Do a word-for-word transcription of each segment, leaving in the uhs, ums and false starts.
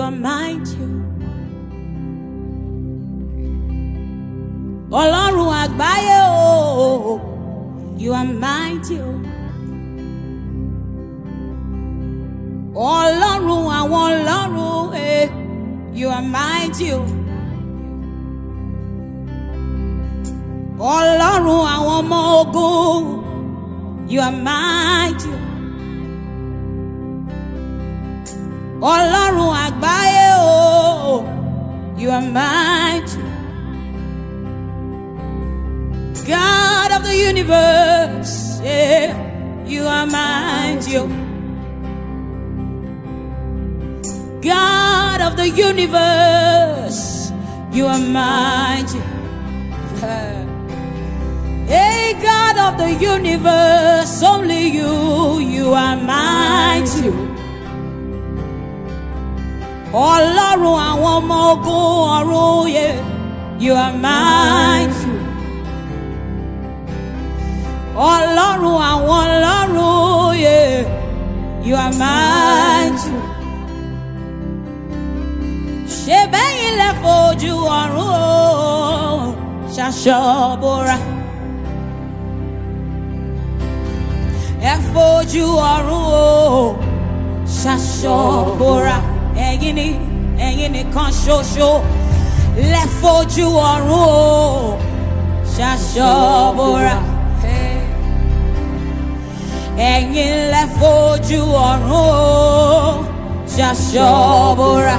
are mighty. Ọlọ́run àgbáyé o, you are mighty. Ọlọ́run àwọn ọlọ́run, eh, you are mighty. Ọlọ́run àwọn ọmọ ogun, you are mighty. Ọlọ́run àgbáyé o, you are mighty. God of the universe, yeah, you are mighty. God of the universe, you are mighty. Hey, God of the universe, only you, you are mighty. Ọlọ́run àwọn ọmọ ogun ọ̀run, yeah, you are mighty. Ọlọ́run àwọn ọlọ́run, yeah, you are mighty. Ṣé bẹ́yìn lẹ fojú ọ̀run o ṣaṣọ bora? Ẹ fojú ọ̀run o ṣaṣọ bora. Ẹ̀yin ni, ẹ̀yin nìkan ṣoṣo lẹ fojú ọ̀run o ṣaṣọ bora. Ẹ̀yin lẹ fojú ọ̀run o ṣaṣọ bora.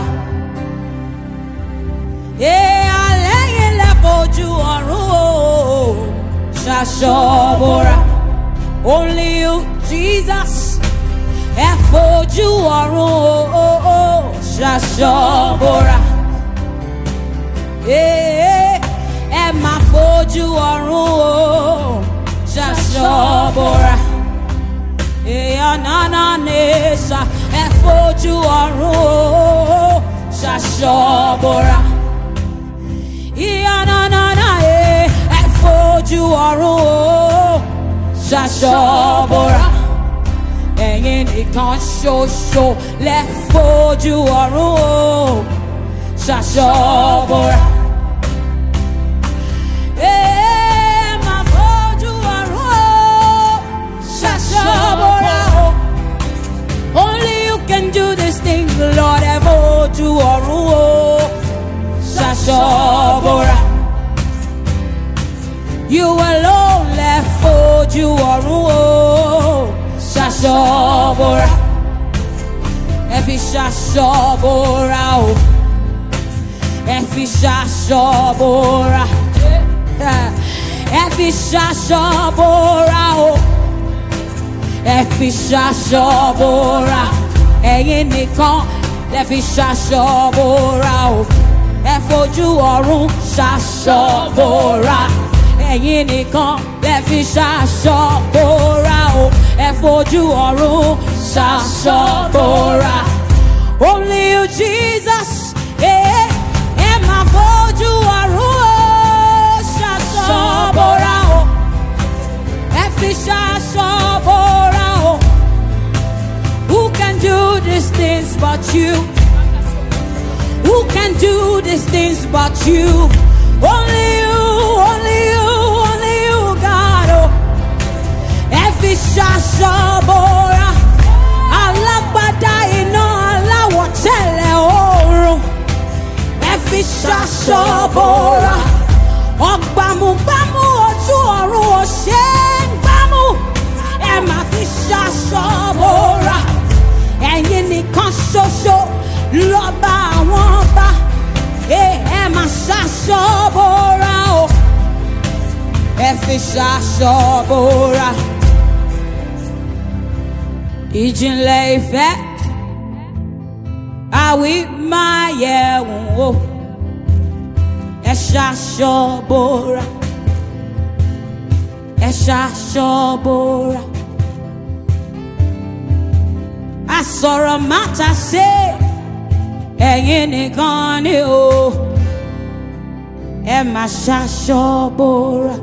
Ẹ̀yin lẹ fojú ọ̀run o ṣaṣọ bora. Only you, Jesus, ẹ fojú ọ̀run o ṣaṣọ bora. Ẹ máa fojú ọ̀run o ṣaṣọ bora. Nana nesa, ẹ fojú ọ̀run o ṣaṣọ bora. Nana ẹ fojú ọ̀run o ṣaṣọ bora. Ẹ̀yin nìkan ṣoṣo lẹ fojú ọ̀run o ṣaṣọ bora. Only you can do this thing, Lord. Ẹ fojú ọ̀run o ṣaṣọ bora. You alone lẹ fojú ọ̀run o ṣaṣọ bora. Ẹ fi ṣaṣọ bora o, ẹ fi ṣaṣọ bora. Ẹ fi ṣaṣọ bora o, ẹ fi ṣaṣọ bora. Ẹ̀yin nìkan lẹ fi ṣaṣọ bora o. Ẹ fojú ọ̀run ṣaṣọ bora. Ẹ̀yin nìkan lẹ fi ṣaṣọ bora o. Ẹ fojú ọ̀run ṣaṣọ bora. Only you, Jesus, eh, ẹ máa fojú ọ̀run o ṣaṣọ bora o. Ẹ fi ṣaṣọ bora o. Who can do these things but you? Who can do these things but you? Only you, only you, only you, God. Oh, ẹ fi ṣaṣọ bora. Alágbádá iná aláwọ̀ tẹ́lẹ̀ oòrùn. Ẹ fi ṣaṣọ bora. Ọ̀gbàmùgbàmù ojú ọ̀run ò ṣe é gbámú. Ẹ máa fi ṣaṣọ bora. Ẹ̀yin nìkan ṣoṣo lọ́ba àwọn ọba. Ẹ máa ṣaṣọ bora o. Ẹ fi ṣaṣọ bora. Ìjìnlẹ̀ ìfẹ́ àwí máa yẹ̀ wò. Ẹ ṣaṣọ bora. Ẹ ṣaṣọ bora. Asọ̀rọ̀ máta ṣe ẹ̀yin nìkan ni o. Ẹ máa ṣaṣọ bora.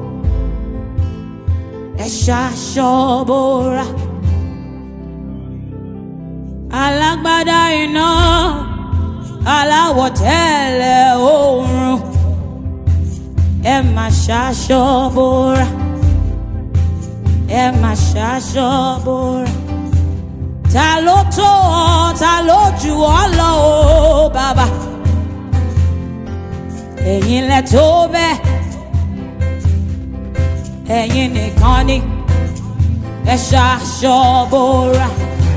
Ẹ ṣaṣọ bora. Alágbádá iná aláwọ̀ tẹ́lẹ̀ oòrùn, ẹ máa ṣaṣọ bora, ẹ máa ṣaṣọ bora. Ta ló tó ọ, ta ló jù ọ lọ o bàbá, ẹ̀yin lẹ tó bẹ́ẹ̀, ẹ̀yin nìkan ni ẹ ṣaṣọ bora.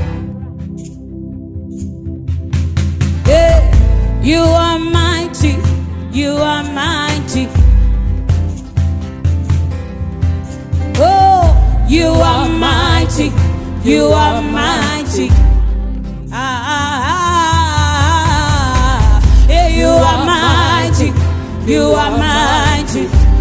Yeah. You are mighty, you are mighty. Oh, you are mighty, you are mighty. Ah, ah, ah. Yeah, you are mighty, you are mighty.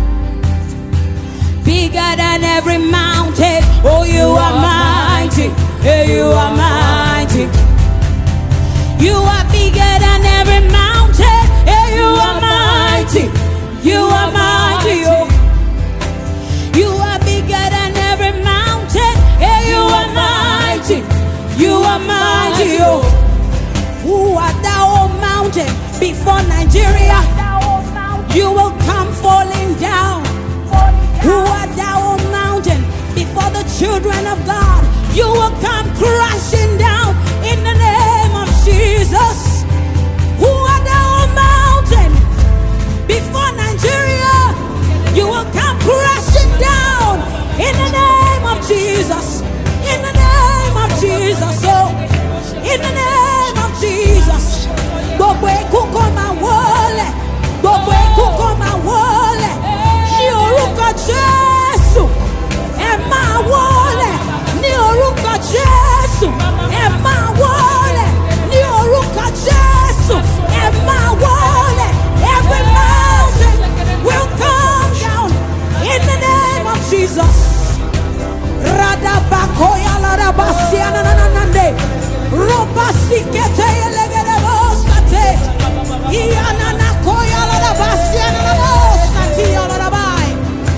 Bigger than every mountain. Oh, you are mighty, yeah, you are mighty. You are bigger than every mountain. Yeah, you are mighty, you are mighty. Oh. You are bigger than every mountain. Yeah, you are mighty, you are mighty. Oh. Who art thou, O mountain, before Nigeria? You will come falling down. Who art thou, O mountain, before the children of God? You will come crashing down in the name of Jesus. Who art thou, O mountain, before Nigeria? You will come crashing down in the name of Jesus. In the name of Jesus. Oh, in the name of Jesus. Gbogbo eku kó máa wọlẹ̀, gbogbo eku kó máa wọlẹ̀. Ní orúkọ Jésù, ẹ máa wọlẹ̀. Ní orúkọ Jésù, ẹ máa wọlẹ̀. Ní orúkọ Jésù, ẹ máa wọlẹ̀. Every mountain will come down in the name of Jesus. Radabakoya larabasia nananande. Robasikete yelegedebosate. Iyananakoya larabasia nananosati yalarabai.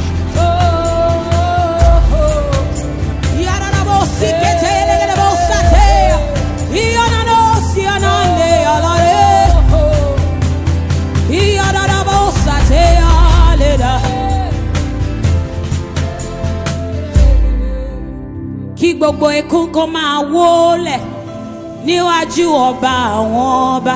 Yararabosikete yelegedebosate. Iyananosia nande yalare. Iyararabosate yaleda. Kí gbogbo ikú kó máa wólẹ̀ níwájú ọba àwọn ọba.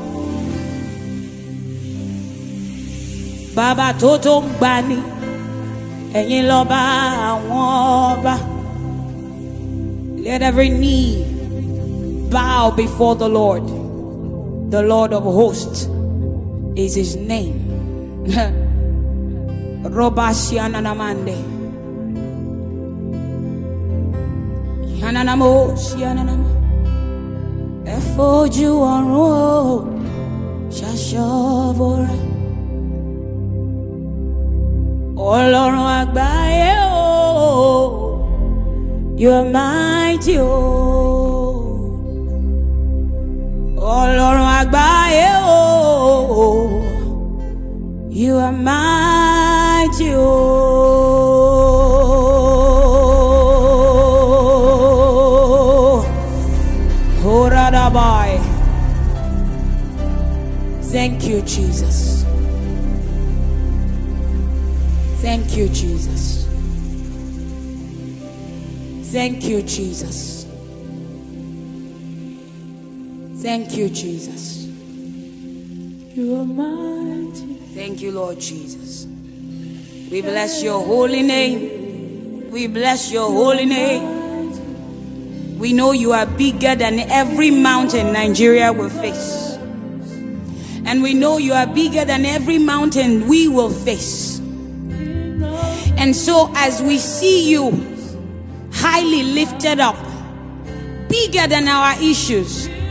Bàbá tó tó ń gbani, ẹ̀yin lọ́ba àwọn ọba. Let every knee bow before the Lord. The Lord of hosts is his name. Robashiananamande. Yananamo, Shiananama. Ẹ̀fọ́jú ọ̀run o, ṣaṣọ bora. Ọlọ́run àgbáyé o, you are mighty o. Ọlọ́run àgbáyé o, you are mighty o. Thank you, Jesus. Thank you, Jesus. Thank you, Jesus. Thank you, Jesus. You are mighty. Thank you, Lord Jesus. We bless your holy name. We bless your holy name. We know you are bigger than every mountain Nigeria will face. And we know you are bigger than every mountain we will face. And so as we see you highly lifted up, bigger than our issues,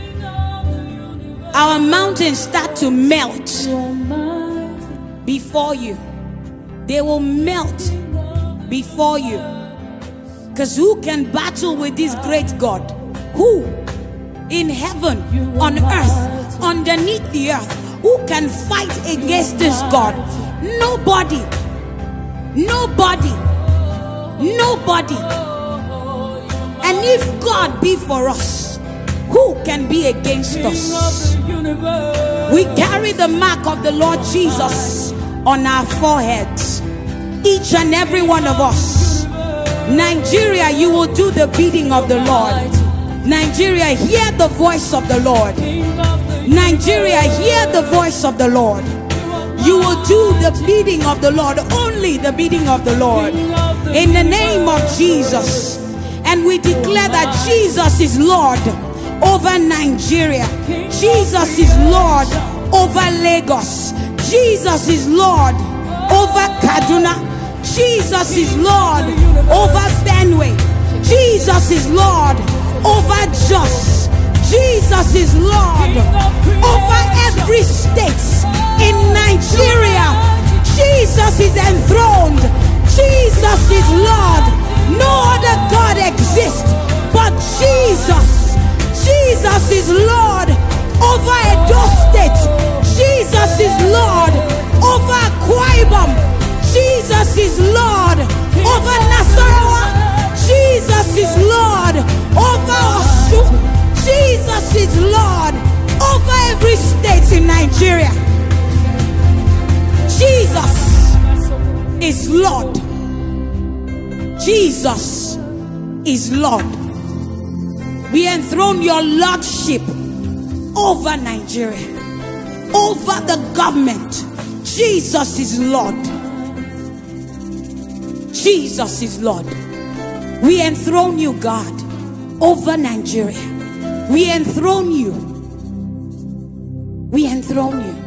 our mountains start to melt before you. They will melt before you. Because who can battle with this great God? Who? In heaven, on earth, underneath the earth. Who can fight against this God? Nobody. Nobody. Nobody. And if God be for us, who can be against us? We carry the mark of the Lord Jesus on our foreheads, each and every one of us. Nigeria, you will do the bidding of the Lord. Nigeria, hear the voice of the Lord. Nigeria, hear the voice of the Lord. You will do the bidding of the Lord, only the bidding of the Lord, in the name of Jesus. And we declare that Jesus is Lord over Nigeria. Jesus is Lord over Lagos. Jesus is Lord over Kaduna. Jesus is Lord over Benue. Jesus is Lord over Jos. Jesus is Lord over every state in Nigeria. Jesus is enthroned. Jesus is Lord. No other God exists but Jesus. Jesus is Lord over Edo State. Jesus is Lord over Akwa Ibom. Jesus is Lord over Nasarawa. Jesus is Lord over Osun. Jesus is Lord over every state in Nigeria. Jesus is Lord. Jesus is Lord. We enthrone your lordship over Nigeria, over the government. Jesus is Lord. Jesus is Lord. We enthrone you, God, over Nigeria. We enthrone you. We enthrone you.